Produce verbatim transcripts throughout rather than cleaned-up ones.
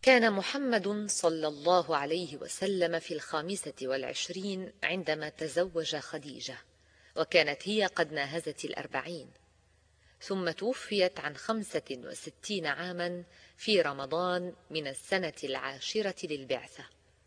كان محمد صلى الله عليه وسلم في الخامسة والعشرين عندما تزوج خديجة، وكانت هي قد ناهزت الأربعين، ثم توفيت عن خمسة وستين عاما في رمضان من السنة العاشرة للبعثة.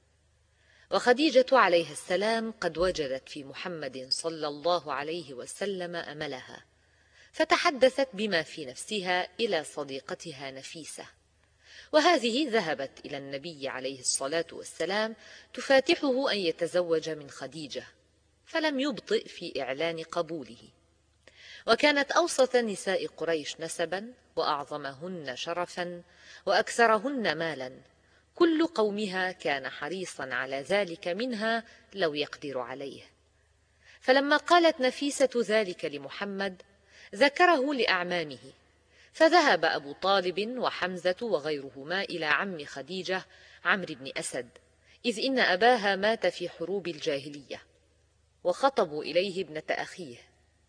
وخديجة عليه السلام قد وجدت في محمد صلى الله عليه وسلم أملها، فتحدثت بما في نفسها إلى صديقتها نفيسة، وهذه ذهبت إلى النبي عليه الصلاة والسلام تفاتحه أن يتزوج من خديجة، فلم يبطئ في إعلان قبوله. وكانت أوسط نساء قريش نسبا، وأعظمهن شرفا، وأكثرهن مالا، كل قومها كان حريصا على ذلك منها لو يقدر عليه. فلما قالت نفيسة ذلك لمحمد ذكره لأعمامه، فذهب أبو طالب وحمزة وغيرهما إلى عم خديجة عمرو بن أسد، إذ إن أباها مات في حروب الجاهلية، وخطبوا إليه ابنة أخيه.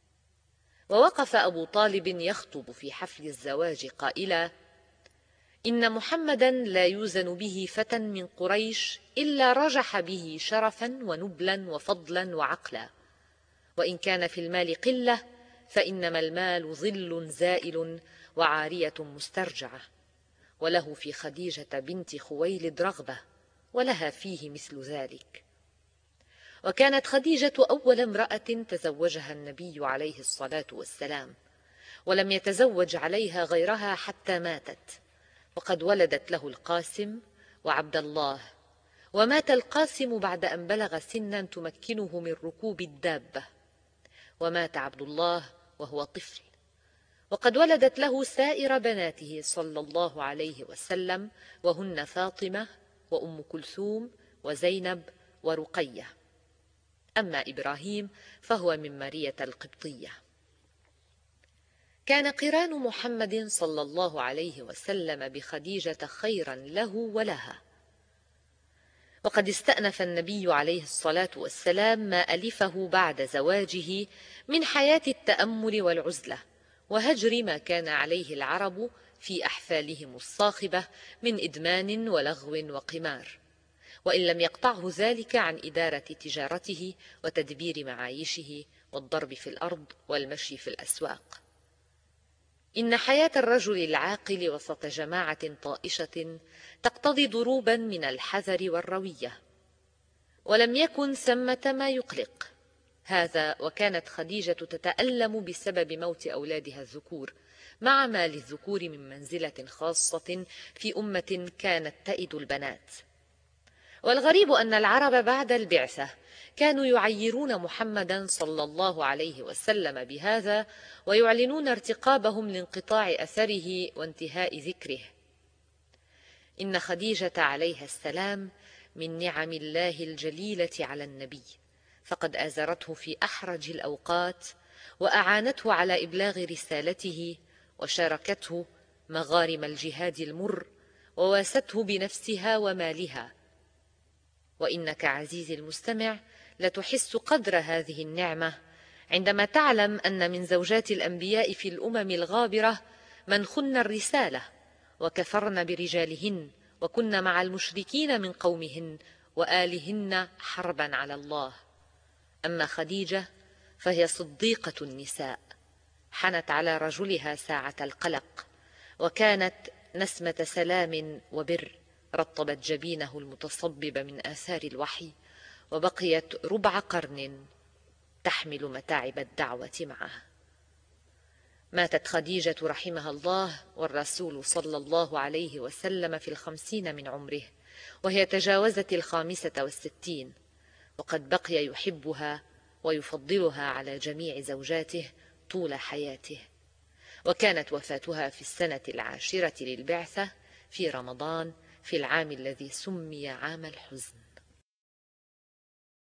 ووقف أبو طالب يخطب في حفل الزواج قائلا: إن محمدا لا يوزن به فتى من قريش إلا رجح به شرفا ونبلا وفضلا وعقلا، وإن كان في المال قلة فإنما المال ظل زائل وعارية مسترجعة، وله في خديجة بنت خويلد رغبة، ولها فيه مثل ذلك. وكانت خديجة أول امرأة تزوجها النبي عليه الصلاة والسلام، ولم يتزوج عليها غيرها حتى ماتت، وقد ولدت له القاسم وعبد الله، ومات القاسم بعد أن بلغ سنا تمكنه من ركوب الدابة، ومات عبد الله وهو طفل. وقد ولدت له سائر بناته صلى الله عليه وسلم، وهن فاطمة وأم كلثوم وزينب ورقية. أما إبراهيم فهو من مارية القبطية. كان قران محمد صلى الله عليه وسلم بخديجة خيرا له ولها، وقد استأنف النبي عليه الصلاة والسلام ما ألفه بعد زواجه من حياة التأمل والعزلة، وهجر ما كان عليه العرب في أحفالهم الصاخبة من إدمان ولغو وقمار، وإن لم يقطعه ذلك عن إدارة تجارته وتدبير معايشه والضرب في الأرض والمشي في الأسواق. إن حياة الرجل العاقل وسط جماعة طائشة تقتضي ضروبا من الحذر والروية، ولم يكن ثمة ما يقلق هذا. وكانت خديجة تتألم بسبب موت أولادها الذكور، مع ما للذكور من منزلة خاصة في أمة كانت تئد البنات. والغريب أن العرب بعد البعثة كانوا يعيرون محمدا صلى الله عليه وسلم بهذا، ويعلنون ارتقابهم لانقطاع أثره وانتهاء ذكره. إن خديجة عليها السلام من نعم الله الجليلة على النبي، فقد آزرته في أحرج الأوقات، وأعانته على إبلاغ رسالته، وشاركته مغارم الجهاد المر، وواسته بنفسها ومالها. وإنك عزيزي المستمع لتحس قدر هذه النعمة عندما تعلم أن من زوجات الأنبياء في الأمم الغابرة من خن الرسالة وكفرن برجالهن، وكن مع المشركين من قومهن وآلهن حربا على الله. أما خديجة فهي صديقة النساء، حنت على رجلها ساعة القلق، وكانت نسمة سلام وبر رطبت جبينه المتصبب من آثار الوحي، وبقيت ربع قرن تحمل متاعب الدعوة معه. ماتت خديجة رحمها الله والرسول صلى الله عليه وسلم في الخمسين من عمره، وهي تجاوزت الخامسة والستين، وقد بقي يحبها ويفضلها على جميع زوجاته طول حياته. وكانت وفاتها في السنة العاشرة للبعثة في رمضان في العام الذي سمي عام الحزن.